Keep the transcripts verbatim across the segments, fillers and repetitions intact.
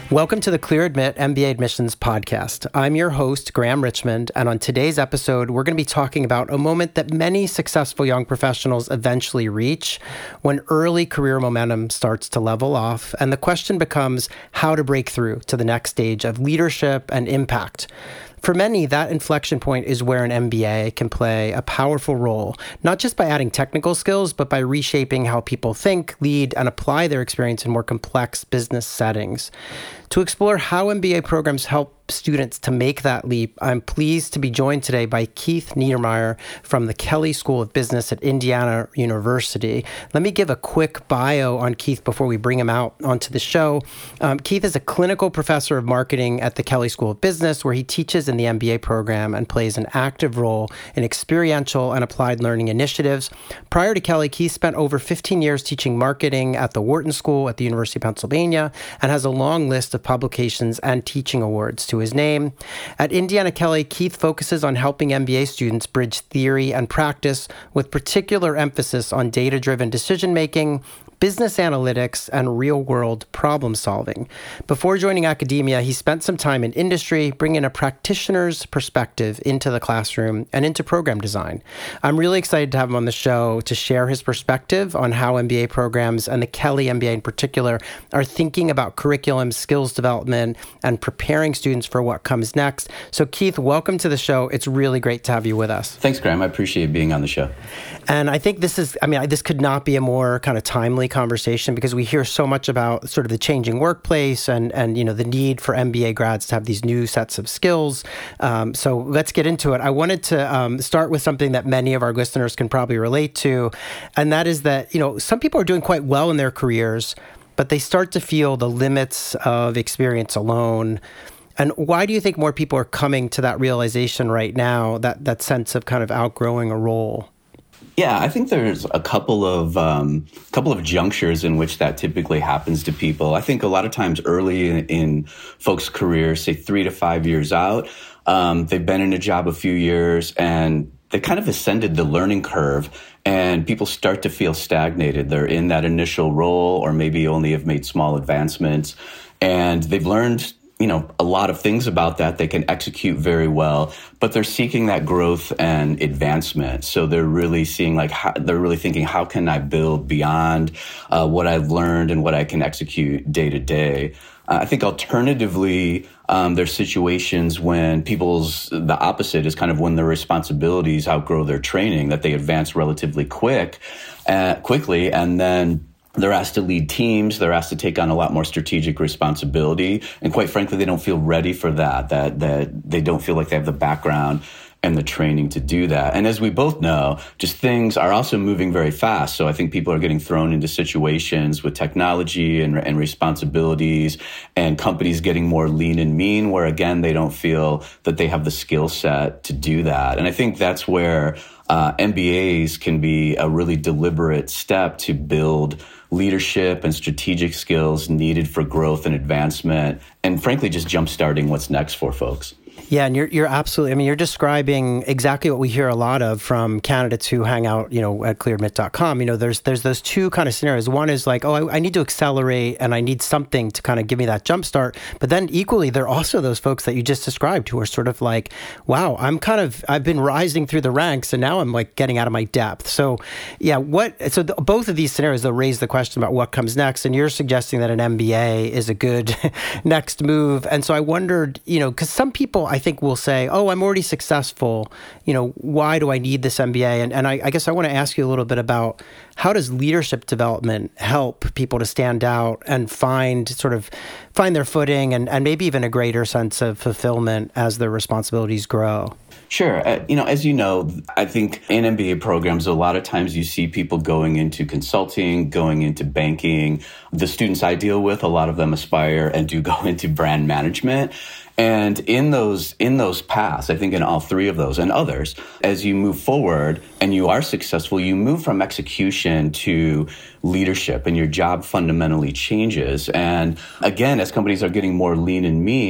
Welcome to the Clear Admit M B A Admissions Podcast. I'm your host, Graham Richmond, and on today's episode, we're going to be talking about a moment that many successful young professionals eventually reach when early career momentum starts to level off, and the question becomes how to break through to the next stage of leadership and impact. For many, that inflection point is where an M B A can play a powerful role, not just by adding technical skills, but by reshaping how people think, lead, and apply their experience in more complex business settings. To explore how M B A programs help students to make that leap, I'm pleased to be joined today by Keith Niedermeyer from the Kelley School of Business at Indiana University. Let me give a quick bio on Keith before we bring him out onto the show. Um, Keith is a clinical professor of marketing at the Kelley School of Business, where he teaches in the M B A program and plays an active role in experiential and applied learning initiatives. Prior to Kelley, Keith spent over fifteen years teaching marketing at the Wharton School at the University of Pennsylvania and has a long list of publications and teaching awards to his name. At Indiana Kelley, Keith focuses on helping M B A students bridge theory and practice with particular emphasis on data-driven decision-making, business analytics, and real-world problem solving. Before joining academia, he spent some time in industry, bringing a practitioner's perspective into the classroom and into program design. I'm really excited to have him on the show to share his perspective on how M B A programs, and the Kelley M B A in particular, are thinking about curriculum, skills development, and preparing students for what comes next. So Keith, welcome to the show. It's really great to have you with us. Thanks, Graham. I appreciate being on the show. And I think this is, I mean, this could not be a more kind of timely conversation because we hear so much about sort of the changing workplace and, and you know, the need for M B A grads to have these new sets of skills. Um, so let's get into it. I wanted to um, start with something that many of our listeners can probably relate to, and that is that, you know, some people are doing quite well in their careers, but they start to feel the limits of experience alone. And why do you think more people are coming to that realization right now, that, that sense of kind of outgrowing a role? Yeah, I think there's a couple of um, couple of junctures in which that typically happens to people. I think a lot of times early in, in folks' careers, say three to five years out, um, they've been in a job a few years and they kind of ascended the learning curve, and people start to feel stagnated. They're in that initial role, or maybe only have made small advancements, and they've learned you know, a lot of things about that. They can execute very well, but they're seeking that growth and advancement. So they're really seeing like, how, they're really thinking, how can I build beyond uh, what I've learned and what I can execute day to day? Uh, I think alternatively, um, there's situations when people's, the opposite is kind of when their responsibilities outgrow their training, that they advance relatively quick, uh, quickly, and then they're asked to lead teams. They're asked to take on a lot more strategic responsibility. And quite frankly, they don't feel ready for that, that, that they don't feel like they have the background and the training to do that. And as we both know, just things are also moving very fast. So I think people are getting thrown into situations with technology and, and responsibilities, and companies getting more lean and mean, where again, they don't feel that they have the skill set to do that. And I think that's where uh, M B As can be a really deliberate step to build leadership and strategic skills needed for growth and advancement, and frankly, just jumpstarting what's next for folks. Yeah, and you're you're absolutely, I mean, you're describing exactly what we hear a lot of from candidates who hang out, you know, at clear admit dot com. You know, there's there's those two kind of scenarios. One is like, oh, I, I need to accelerate and I need something to kind of give me that jump start. But then equally, there are also those folks that you just described who are sort of like, wow, I'm kind of, I've been rising through the ranks and now I'm like getting out of my depth. So yeah, what, so the, both of these scenarios, they'll raise the question about what comes next. And you're suggesting that an M B A is a good next move. And so I wondered, you know, because some people, I think will say, oh, I'm already successful. You know, why do I need this M B A? And, and I, I guess I want to ask you a little bit about how does leadership development help people to stand out and find sort of find their footing and, and maybe even a greater sense of fulfillment as their responsibilities grow? Sure. Uh, you know, as you know, I think in M B A programs, a lot of times you see people going into consulting, going into banking. The students I deal with, a lot of them aspire and do go into brand management. And in those in those paths, I think in all three of those and others, as you move forward and you are successful, you move from execution to leadership, and your job fundamentally changes. And again, as companies are getting more lean and mean,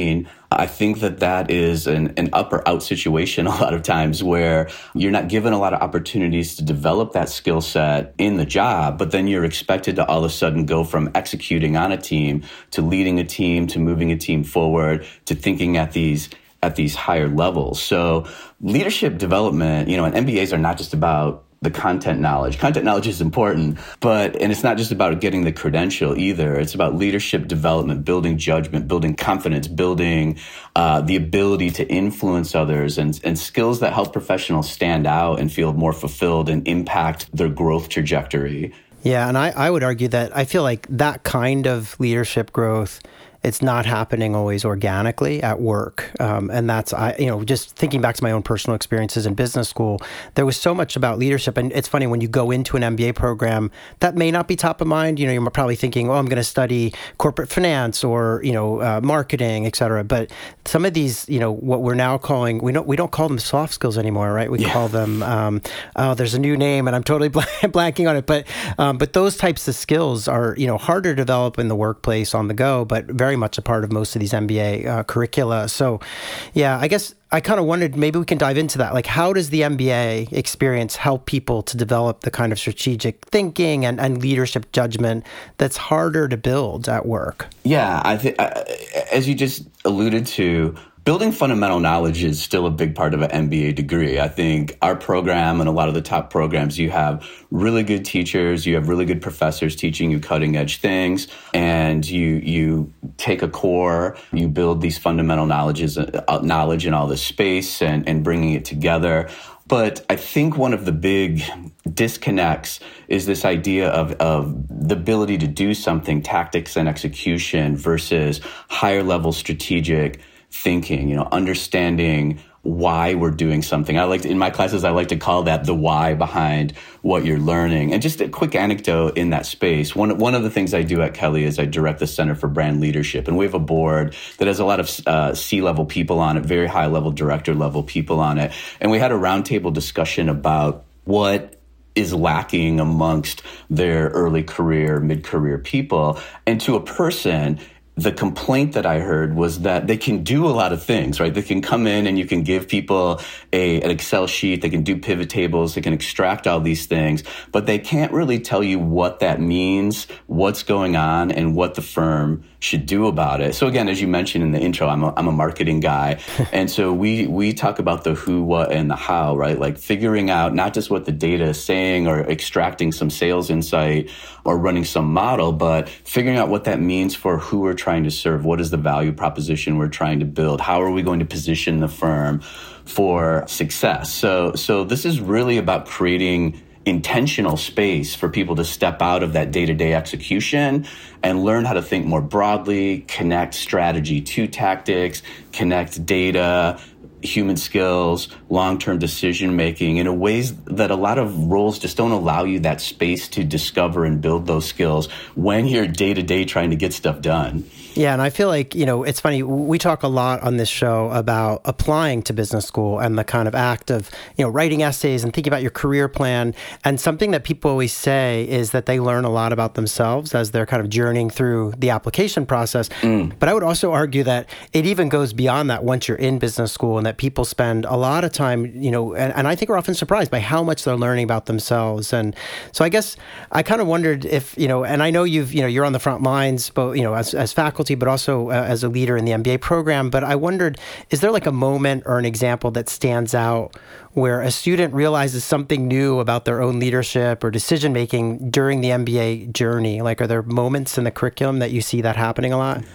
I think that that is an, an up or out situation a lot of times where you're not given a lot of opportunities to develop that skill set in the job, but then you're expected to all of a sudden go from executing on a team to leading a team to moving a team forward to thinking at these at these higher levels. So leadership development, you know, and M B As are not just about the content knowledge. Content knowledge is important, but, and it's not just about getting the credential either. It's about leadership development, building judgment, building confidence, building uh, the ability to influence others, and, and skills that help professionals stand out and feel more fulfilled and impact their growth trajectory. Yeah, and I, I would argue that I feel like that kind of leadership growth, it's not happening always organically at work. Um, and that's, I, you know, just thinking back to my own personal experiences in business school, there was so much about leadership. And it's funny, when you go into an M B A program, that may not be top of mind. You know, you're probably thinking, oh, I'm going to study corporate finance or, you know, uh, marketing, et cetera. But some of these, you know, what we're now calling, we don't, we don't call them soft skills anymore, right? We yeah. call them, um, oh, there's a new name and I'm totally blank, blanking on it. But, um, but those types of skills are, you know, harder to develop in the workplace on the go, but very much a part of most of these M B A uh, curricula. So, yeah, I guess I kind of wondered, maybe we can dive into that. Like, how does the M B A experience help people to develop the kind of strategic thinking and, and leadership judgment that's harder to build at work? Yeah, I think, as you just alluded to, building fundamental knowledge is still a big part of an M B A degree. I think our program and a lot of the top programs, you have really good teachers, you have really good professors teaching you cutting edge things, and you you take a core, you build these fundamental knowledges, uh, knowledge in all this space and, and bringing it together. But I think one of the big disconnects is this idea of, of the ability to do something, tactics and execution, versus higher level strategic thinking, you know, understanding why we're doing something. I like to, in my classes, I like to call that the why behind what you're learning. And just a quick anecdote in that space. One, one of the things I do at Kelley is I direct the Center for Brand Leadership. And we have a board that has a lot of uh, C-level people on it, very high-level director-level people on it. And we had a roundtable discussion about what is lacking amongst their early career, mid-career people. And to a person, the complaint that I heard was that they can do a lot of things, right? They can come in and you can give people a, an Excel sheet, they can do pivot tables, they can extract all these things, but they can't really tell you what that means, what's going on, and what the firm should do about it. So again, as you mentioned in the intro, I'm a, I'm a marketing guy. And so we, we talk about the who, what, and the how, right? Like figuring out not just what the data is saying or extracting some sales insight or running some model, but figuring out what that means for who we're trying to serve. What is the value proposition we're trying to build? How are we going to position the firm for success? So, so this is really about creating intentional space for people to step out of that day-to-day execution and learn how to think more broadly, connect strategy to tactics, connect data, human skills, long-term decision-making in a ways that a lot of roles just don't allow you that space to discover and build those skills when you're day-to-day trying to get stuff done. Yeah, and I feel like, you know, it's funny, we talk a lot on this show about applying to business school and the kind of act of, you know, writing essays and thinking about your career plan. And something that people always say is that they learn a lot about themselves as they're kind of journeying through the application process. Mm. But I would also argue that it even goes beyond that once you're in business school, and that people spend a lot of time, you know, and, and I think we're often surprised by how much they're learning about themselves. And so I guess I kind of wondered if, you know, and I know you've, you know, you're on the front lines, but, you know, as, as faculty, but also uh, as a leader in the M B A program. But I wondered, is there like a moment or an example that stands out where a student realizes something new about their own leadership or decision-making during the M B A journey? Like, are there moments in the curriculum that you see that happening a lot?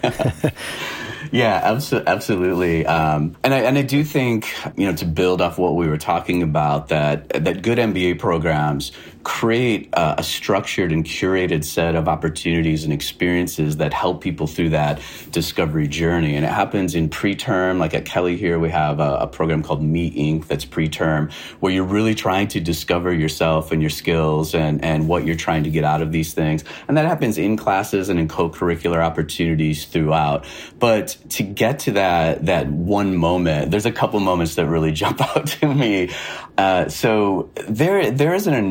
Yeah, abso- absolutely. Um, and I and I do think, you know, to build off what we were talking about, that that good M B A programs create a, a structured and curated set of opportunities and experiences that help people through that discovery journey. And it happens in preterm. Like at Kelley here, we have a, a program called Meet Incorporated that's preterm, where you're really trying to discover yourself and your skills and, and what you're trying to get out of these things. And that happens in classes and in co-curricular opportunities throughout. But to get to that that one moment, there's a couple moments that really jump out to me. Uh, so there there is an enormous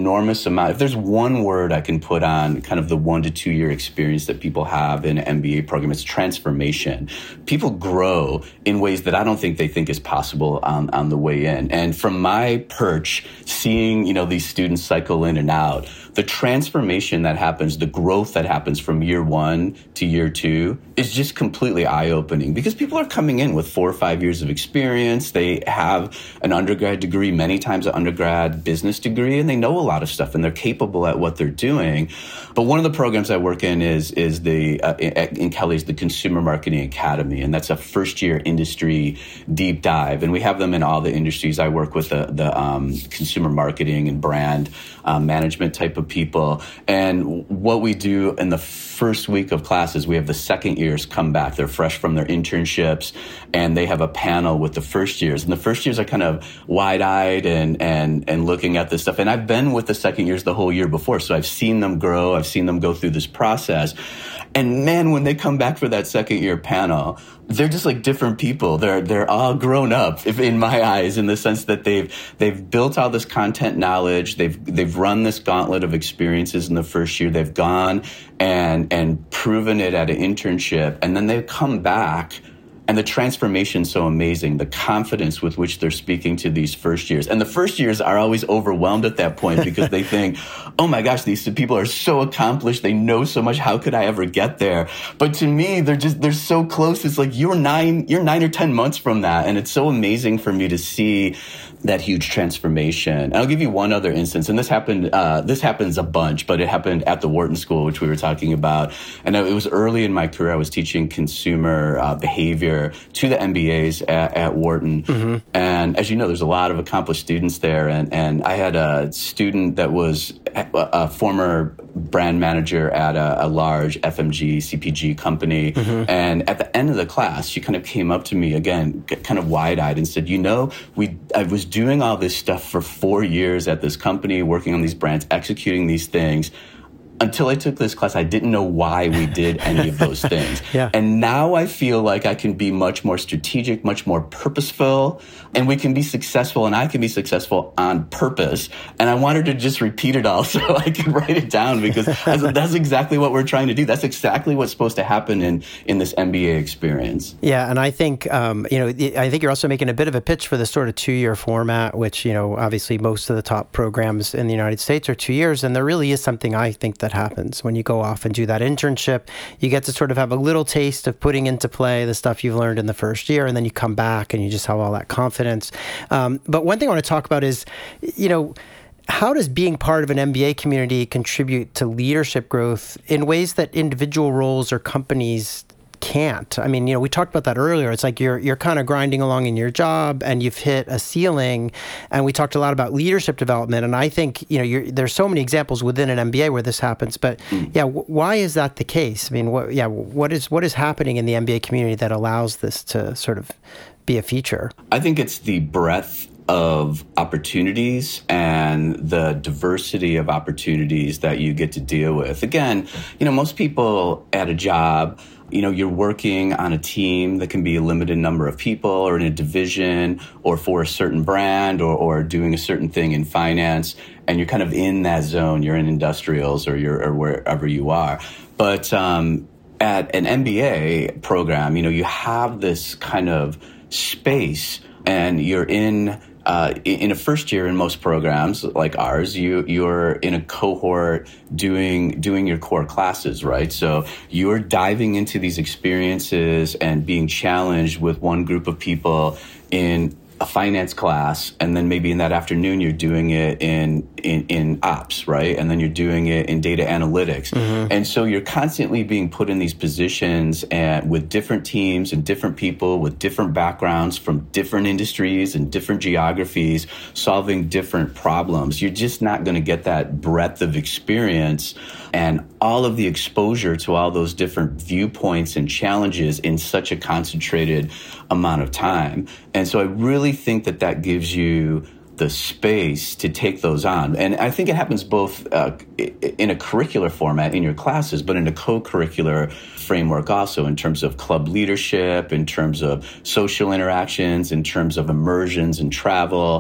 tremendous amount. If there's one word I can put on kind of the one to two year experience that people have in an M B A program, it's transformation. People grow in ways that I don't think they think is possible on, on the way in. And from my perch, seeing, you know, these students cycle in and out, the transformation that happens, the growth that happens from year one to year two is just completely eye-opening because people are coming in with four or five years of experience. They have an undergrad degree, many times an undergrad business degree, and they know a lot of stuff and they're capable at what they're doing. But one of the programs I work in is is the uh, in Kelley's the Consumer Marketing Academy, and that's a first-year industry deep dive. And we have them in all the industries. I work with the, the um, consumer marketing and brand um, management type of people. And what we do in the first week of classes, we have the second years come back. They're fresh from their internships, and they have a panel with the first years. And the first years are kind of wide-eyed and and and looking at this stuff. And I've been with the second years the whole year before, so I've seen them grow. I've seen them go through this process. And man, when they come back for that second year panel, they're just like different people. They're they're all grown up, if in my eyes, in the sense that they've they've built all this content knowledge. They've they've run this gauntlet of experiences in the first year. They've gone and and proven it at an internship, and then they come back. And the transformation is so amazing, the confidence with which they're speaking to these first years. And the first years are always overwhelmed at that point because they think, oh my gosh, these people are so accomplished. They know so much. How could I ever get there? But to me, they're just, they're so close. It's like you're nine, you're nine or ten months from that. And it's so amazing for me to see that huge transformation. And I'll give you one other instance, and this happened, uh, this happens a bunch, but it happened at the Wharton School, which we were talking about. And it was early in my career. I was teaching consumer uh, behavior to the M B As at, at Wharton. Mm-hmm. And as you know, there's a lot of accomplished students there. And, and I had a student that was a, a former brand manager at a, a large F M G, C P G company. Mm-hmm. And at the end of the class, she kind of came up to me again, kind of wide-eyed and said, you know, we, I was doing all this stuff for four years at this company, working on these brands, executing these things. Until I took this class, I didn't know why we did any of those things. Yeah. And now I feel like I can be much more strategic, much more purposeful, and we can be successful, and I can be successful on purpose. And I wanted to just repeat it all so I could write it down because that's, that's exactly what we're trying to do. That's exactly what's supposed to happen in, in this M B A experience. Yeah, and I think, um, you know, I think you're also making a bit of a pitch for this sort of two-year format, which, you know, obviously most of the top programs in the United States are two years, and there really is something I think that happens when you go off and do that internship. You get to sort of have a little taste of putting into play the stuff you've learned in the first year, and then you come back and you just have all that confidence. Um, but one thing I want to talk about is, you know, how does being part of an M B A community contribute to leadership growth in ways that individual roles or companies can't? I mean, you know, we talked about that earlier. It's like you're you're kind of grinding along in your job and you've hit a ceiling. And we talked a lot about leadership development. And I think, you know, you're, there's so many examples within an M B A where this happens. But yeah, w- why is that the case? I mean, what, yeah, what is what is happening in the M B A community that allows this to sort of be a feature? I think it's the breadth of opportunities and the diversity of opportunities that you get to deal with. Again, you know, most people at a job, you know, you're working on a team that can be a limited number of people or in a division or for a certain brand or, or doing a certain thing in finance. And you're kind of in that zone. You're in industrials or you're or wherever you are. But um, at an M B A program, you know, you have this kind of space and you're in Uh, in a first year in most programs like ours, you, you're in a cohort doing doing your core classes, right? So you're diving into these experiences and being challenged with one group of people in a finance class, and then maybe in that afternoon you're doing it in in, in ops, right? And then you're doing it in data analytics. Mm-hmm. And so you're constantly being put in these positions and with different teams and different people with different backgrounds from different industries and different geographies, solving different problems. You're just not going to get that breadth of experience and all of the exposure to all those different viewpoints and challenges in such a concentrated amount of time. And so I really think that that gives you the space to take those on. And I think it happens both uh, in a curricular format in your classes, but in a co-curricular framework also in terms of club leadership, in terms of social interactions, in terms of immersions and travel.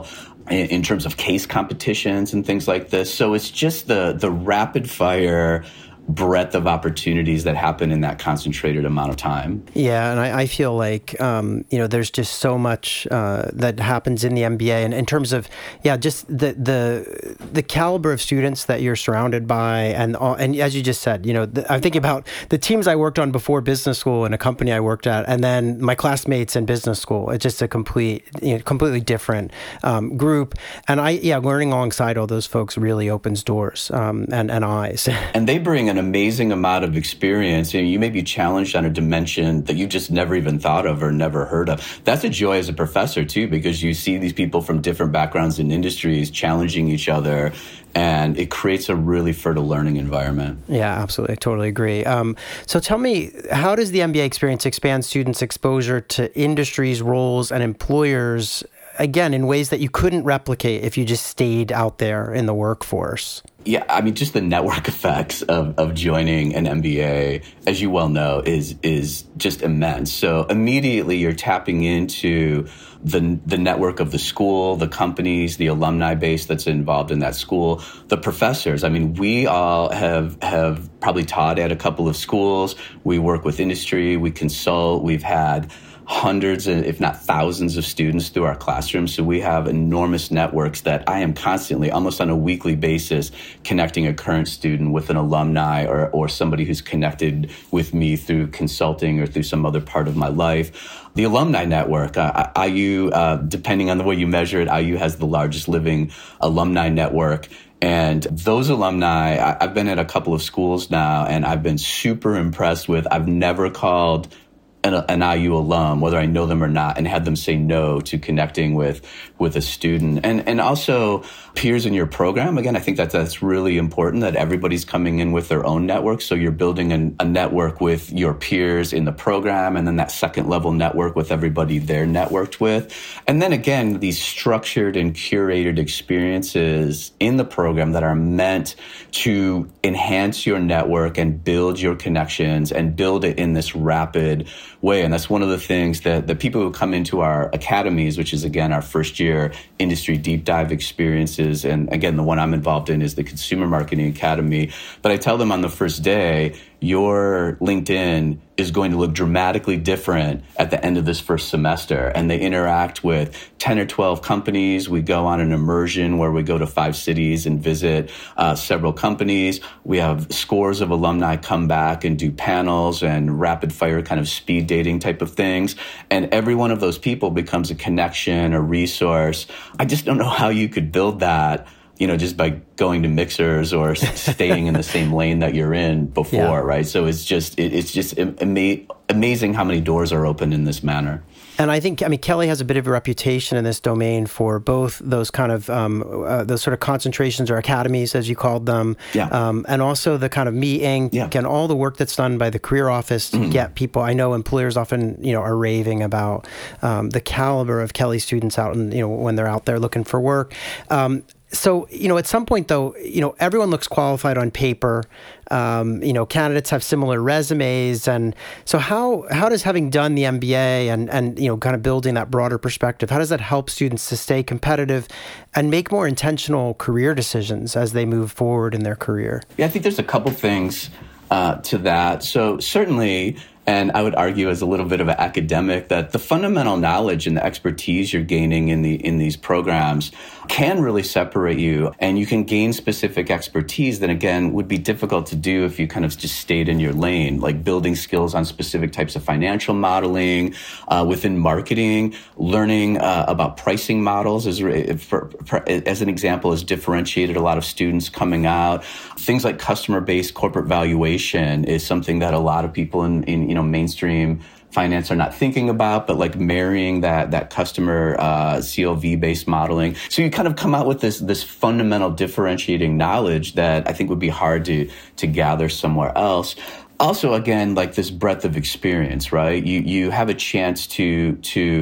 in, in terms of case competitions and things like this. So it's just the the rapid fire breadth of opportunities that happen in that concentrated amount of time. Yeah, and I, I feel like, um, you know, there's just so much uh, that happens in the M B A. And in terms of, yeah, just the the the caliber of students that you're surrounded by. And all, and as you just said, you know, the, I'm thinking about the teams I worked on before business school and a company I worked at, and then my classmates in business school. It's just a complete, you know, completely different um, group. And I, yeah, learning alongside all those folks really opens doors um, and, and eyes. And they bring an amazing amount of experience, and you may be challenged on a dimension that you just never even thought of or never heard of. That's a joy as a professor too, because you see these people from different backgrounds and industries challenging each other, and it creates a really fertile learning environment. Yeah, absolutely. I totally agree. Um, so tell me, how does the M B A experience expand students' exposure to industries, roles, and employers, again, in ways that you couldn't replicate if you just stayed out there in the workforce? Yeah, I mean, just the network effects of, of joining an M B A, as you well know, is is just immense. So immediately you're tapping into the the network of the school, the companies, the alumni base that's involved in that school, the professors. I mean, we all have have probably taught at a couple of schools. We work with industry, we consult, we've had hundreds, if not thousands of students through our classrooms. So we have enormous networks that I am constantly, almost on a weekly basis, connecting a current student with an alumni or, or somebody who's connected with me through consulting or through some other part of my life. The alumni network, uh, I U, uh, depending on the way you measure it, I U has the largest living alumni network. And those alumni, I, I've been at a couple of schools now, and I've been super impressed with. I've never called An, an I U alum, whether I know them or not, and had them say no to connecting with with a student. And and also peers in your program. Again, I think that that's really important, that everybody's coming in with their own network. So you're building an, a network with your peers in the program, and then that second level network with everybody they're networked with. And then again, these structured and curated experiences in the program that are meant to enhance your network and build your connections and build it in this rapid way. And that's one of the things that the people who come into our academies, which is, again, our first year industry deep dive experiences. And again, the one I'm involved in is the Consumer Marketing Academy. But I tell them on the first day, your LinkedIn is going to look dramatically different at the end of this first semester. And they interact with ten or twelve companies. We go on an immersion where we go to five cities and visit uh, several companies. We have scores of alumni come back and do panels and rapid fire kind of speed dating type of things. And every one of those people becomes a connection, a resource. I just don't know how you could build that, you know, just by going to mixers or staying in the same lane that you're in before, yeah. Right? So it's just, it, it's just ama- amazing how many doors are open in this manner. And I think, I mean, Kelley has a bit of a reputation in this domain for both those kind of, um, uh, those sort of concentrations or academies, as you called them, yeah. um, and also the kind of Me Inc yeah. and all the work that's done by the career office to mm-hmm. get people. I know employers often, you know, are raving about um, the caliber of Kelley students out and, you know, when they're out there looking for work. Um, So, you know, at some point, though, you know, everyone looks qualified on paper. Um, you know, candidates have similar resumes. And so how how does having done the M B A and, and, you know, kind of building that broader perspective, how does that help students to stay competitive and make more intentional career decisions as they move forward in their career? Yeah, I think there's a couple things uh, to that. So certainly, and I would argue as a little bit of an academic, that the fundamental knowledge and the expertise you're gaining in the in these programs can really separate you. And you can gain specific expertise that, again, would be difficult to do if you kind of just stayed in your lane, like building skills on specific types of financial modeling, uh, within marketing, learning uh, about pricing models, as, for, for, as an example, has differentiated a lot of students coming out. Things like customer-based corporate valuation is something that a lot of people in, in you know, mainstream finance are not thinking about, but like marrying that that customer uh, C L V-based modeling. So you kind of come out with this this fundamental differentiating knowledge that I think would be hard to to gather somewhere else. Also, again, like this breadth of experience, right? You you have a chance to to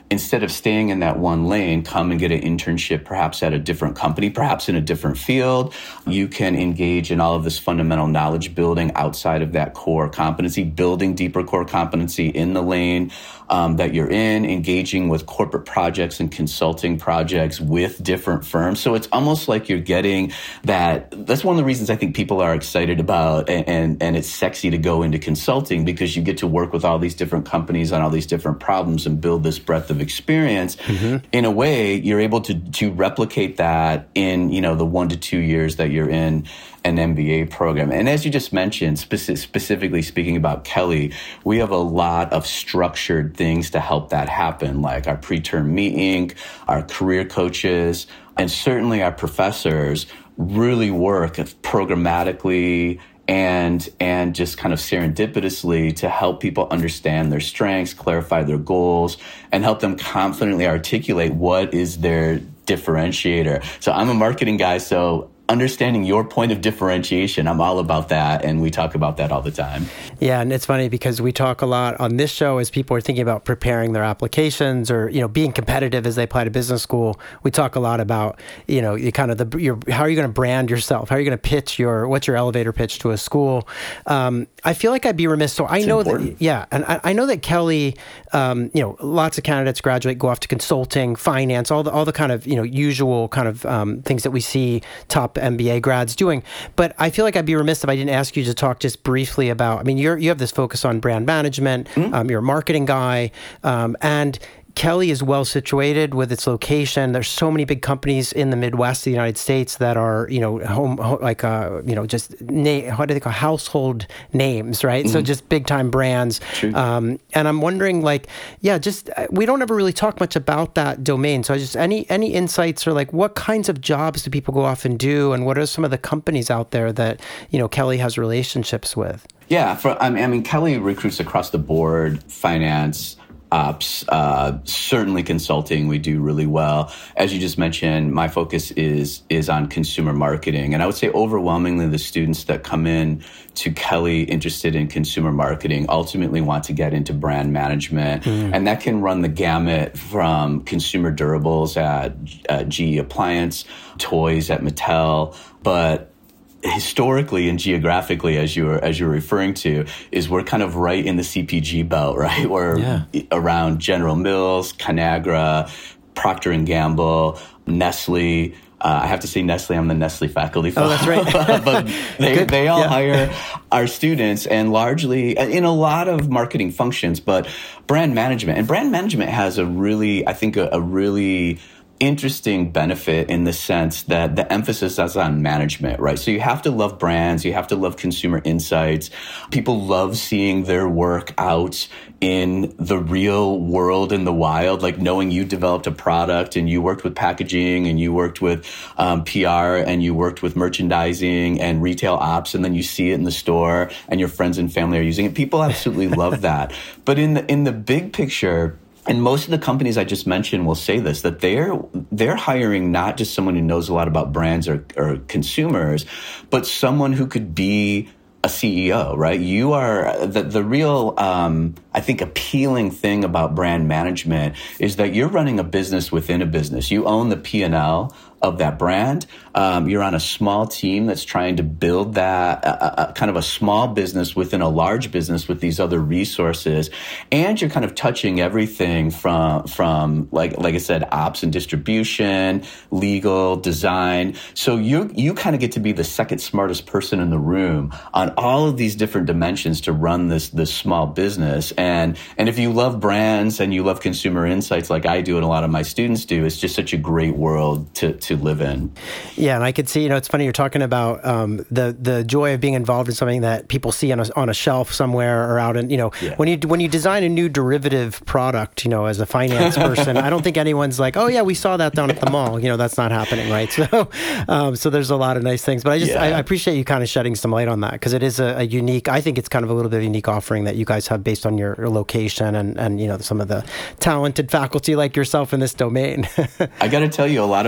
instead of staying in that one lane, come and get an internship perhaps at a different company, perhaps in a different field. You can engage in all of this fundamental knowledge building outside of that core competency, building deeper core competency in the lane um, that you're in, engaging with corporate projects and consulting projects with different firms. So it's almost like you're getting that. That's one of the reasons I think people are excited about, and, and, and it's sexy to go into consulting, because you get to work with all these different companies on all these different problems and build this breadth of experience. Mm-hmm. In a way, you're able to to replicate that in, you know, the one to two years that you're in an M B A program. And as you just mentioned, speci- specifically speaking about Kelley, we have a lot of structured things to help that happen, like our pre-term meeting, our career coaches, and certainly our professors really work programmatically and and just kind of serendipitously to help people understand their strengths, clarify their goals, and help them confidently articulate what is their differentiator. So I'm a marketing guy, so understanding your point of differentiation, I'm all about that, and we talk about that all the time. Yeah, and it's funny because we talk a lot on this show as people are thinking about preparing their applications or, you know, being competitive as they apply to business school. We talk a lot about, you know, you kind of the your how are you going to brand yourself? How are you going to pitch your what's your elevator pitch to a school? Um, I feel like I'd be remiss. So I it's know important. that yeah, and I, I know that Kelley, um, you know, lots of candidates graduate, go off to consulting, finance, all the all the kind of, you know, usual kind of um, things that we see top M B A grads doing. But I feel like I'd be remiss if I didn't ask you to talk just briefly about, I mean, you're, you have this focus on brand management, mm-hmm. um, you're a marketing guy, um, and Kelley is well situated with its location. There's so many big companies in the Midwest of the United States that are, you know, home, like, uh, you know, just na- how do they call household names, right? Mm-hmm. So just big time brands. Um, and I'm wondering, like, yeah, just we don't ever really talk much about that domain. So just any any insights or like what kinds of jobs do people go off and do, and what are some of the companies out there that, you know, Kelley has relationships with? Yeah, for, I mean, Kelley recruits across the board, finance, ops, uh, certainly consulting, we do really well. As you just mentioned, my focus is is on consumer marketing. And I would say overwhelmingly the students that come in to Kelley interested in consumer marketing ultimately want to get into brand management. Mm. And that can run the gamut from consumer durables at uh, G E Appliance, toys at Mattel, but historically and geographically, as you were as you're referring to, is we're kind of right in the C P G belt, right? We're yeah. around General Mills, Conagra, Procter and Gamble, Nestle. Uh, I have to say Nestle. I'm the Nestle faculty. Oh, that's right. But they they all yeah. hire our students, and largely in a lot of marketing functions, but brand management. And brand management has a really, I think, a, a really interesting benefit in the sense that the emphasis is on management, right? So you have to love brands, you have to love consumer insights. People love seeing their work out in the real world, in the wild, like knowing you developed a product and you worked with packaging and you worked with um, P R and you worked with merchandising and retail ops, and then you see it in the store and your friends and family are using it. People absolutely love that. But in the, in the big picture, and most of the companies I just mentioned will say this, that they're they're hiring not just someone who knows a lot about brands or, or consumers, but someone who could be a C E O, right? You are the, the real, um, I think, appealing thing about brand management is that you're running a business within a business. You own the P and L of that brand. Um, you're on a small team that's trying to build that a, a, kind of a small business within a large business with these other resources. And you're kind of touching everything from, from like, like I said, ops and distribution, legal, design. So you, you kind of get to be the second smartest person in the room on all of these different dimensions to run this, this small business. And, and if you love brands and you love consumer insights like I do and a lot of my students do, it's just such a great world to, to live in. Yeah, and I could see, you know, it's funny you're talking about um, the the joy of being involved in something that people see on a, on a shelf somewhere or out in, you know, yeah. when you when you design a new derivative product, you know, as a finance person, I don't think anyone's like, oh yeah, we saw that down at the mall. You know, that's not happening, right? So, um, so there's a lot of nice things, but I just yeah. I, I appreciate you kind of shedding some light on that because it is a, a unique. I think it's kind of a little bit of a unique offering that you guys have based on your, your location and and you know some of the talented faculty like yourself in this domain. I got to tell you, a lot of people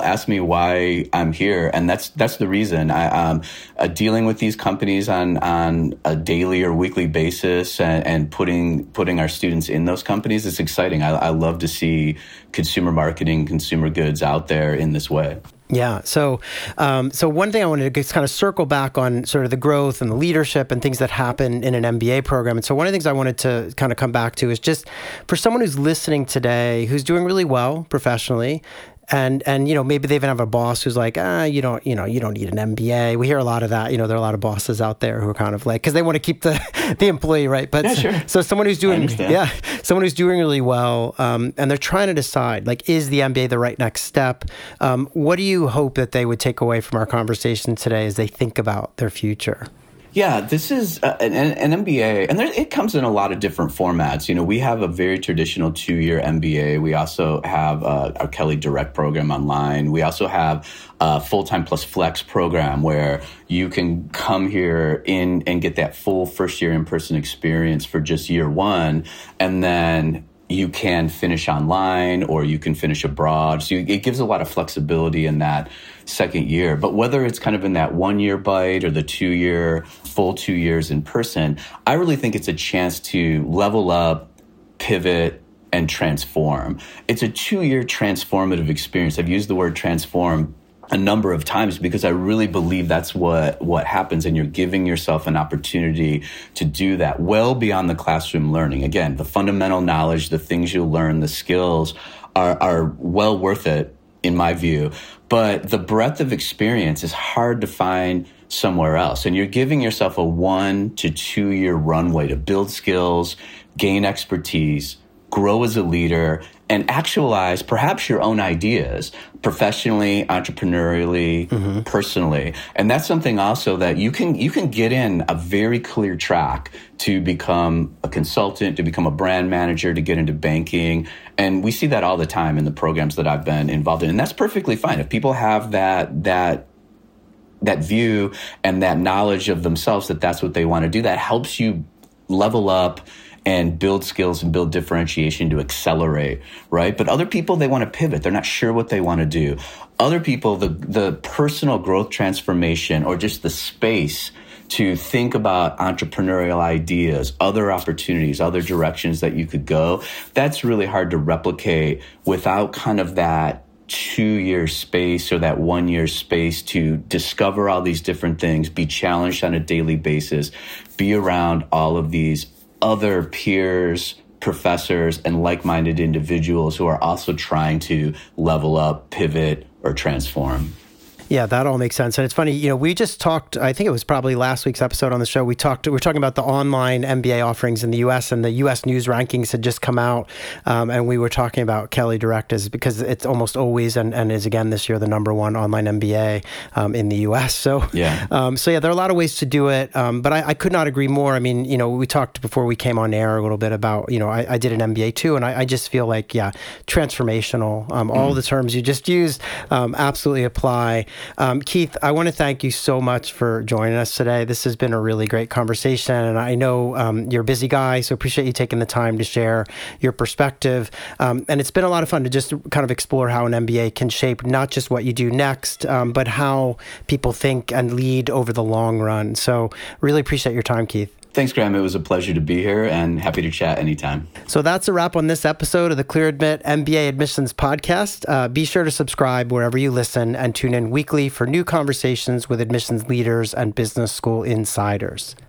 ask me why I'm here, and that's that's the reason. I, um, uh, dealing with these companies on on a daily or weekly basis, and, and putting putting our students in those companies is exciting. I, I love to see consumer marketing, consumer goods out there in this way. Yeah. So, um, so one thing I wanted to just kind of circle back on sort of the growth and the leadership and things that happen in an M B A program. And so one of the things I wanted to kind of come back to is just for someone who's listening today, who's doing really well professionally, and and you know maybe they even have a boss who's like, ah, you don't you know you don't need an M B A. We hear a lot of that. You know, there are a lot of bosses out there who are kind of like, because they want to keep the the employee, right? But yeah, sure. so someone who's doing yeah, someone who's doing really well, um, and they're trying to decide, like, is the M B A the right next step? Um, what do you hope that they would take away from our conversation today as they think about their future? Yeah, this is uh, an, an M B A, and there, it comes in a lot of different formats. You know, we have a very traditional two-year M B A. We also have uh, our Kelley Direct program online. We also have a full-time plus flex program where you can come here in and get that full first-year in-person experience for just year one, and then you can finish online or you can finish abroad. So it gives a lot of flexibility in that second year. But whether it's kind of in that one year bite or the two year, full two years in person, I really think it's a chance to level up, pivot, and transform. It's a two year transformative experience. I've used the word transform a number of times because I really believe that's what, what happens, and you're giving yourself an opportunity to do that well beyond the classroom learning. Again, the fundamental knowledge, the things you'll learn, the skills are, are well worth it in my view, but the breadth of experience is hard to find somewhere else. And you're giving yourself a one to two year runway to build skills, gain expertise, grow as a leader, and actualize perhaps your own ideas professionally, entrepreneurially, mm-hmm. personally. And that's something also that you can you can get in a very clear track to become a consultant, to become a brand manager, to get into banking. And we see that all the time in the programs that I've been involved in. And that's perfectly fine. If people have that that that view and that knowledge of themselves that that's what they want to do, that helps you level up and build skills and build differentiation to accelerate, right? But other people, they want to pivot. They're not sure what they want to do. Other people, the the personal growth transformation or just the space to think about entrepreneurial ideas, other opportunities, other directions that you could go, that's really hard to replicate without kind of that two-year space or that one-year space to discover all these different things, be challenged on a daily basis, be around all of these other peers, professors, and like-minded individuals who are also trying to level up, pivot, or transform. Yeah, that all makes sense. And it's funny, you know, we just talked, I think it was probably last week's episode on the show, we talked, we were talking about the online M B A offerings in the U S, and the U S news rankings had just come out. Um, and we were talking about Kelley Direct as, because it's almost always, and, and is again this year, the number one online M B A um, in the U S. So, yeah. Um, so yeah, there are a lot of ways to do it. Um, but I, I could not agree more. I mean, you know, we talked before we came on air a little bit about, you know, I, I did an M B A too, and I, I just feel like, yeah, transformational. Um, all mm. the terms you just used um, absolutely apply. Um, Keith, I want to thank you so much for joining us today. This has been a really great conversation, and I know um, you're a busy guy, so appreciate you taking the time to share your perspective. Um, and it's been a lot of fun to just kind of explore how an M B A can shape not just what you do next, um, but how people think and lead over the long run. So really appreciate your time, Keith. Thanks, Graham. It was a pleasure to be here and happy to chat anytime. So that's a wrap on this episode of the Clear Admit M B A Admissions Podcast. Uh, be sure to subscribe wherever you listen and tune in weekly for new conversations with admissions leaders and business school insiders.